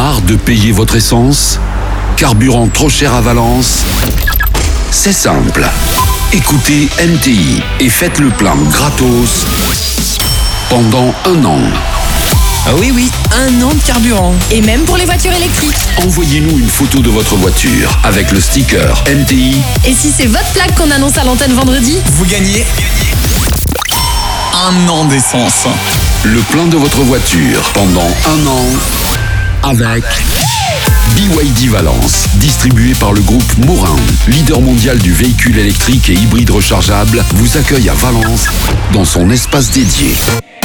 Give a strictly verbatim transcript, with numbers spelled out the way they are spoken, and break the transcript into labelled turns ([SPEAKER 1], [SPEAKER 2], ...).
[SPEAKER 1] Marre de payer votre essence? Carburant trop cher à Valence? C'est simple. Écoutez M T I et faites le plein gratos pendant un an.
[SPEAKER 2] Ah oui, oui, un an de carburant.
[SPEAKER 3] Et même pour les voitures électriques.
[SPEAKER 1] Envoyez-nous une photo de votre voiture avec le sticker M T I.
[SPEAKER 3] Et si c'est votre plaque qu'on annonce à l'antenne vendredi,
[SPEAKER 2] vous gagnez un an d'essence.
[SPEAKER 1] Le plein de votre voiture pendant un an avec B Y D Valence, distribué par le groupe Morin, leader mondial du véhicule électrique et hybride rechargeable, vous accueille à Valence dans son espace dédié.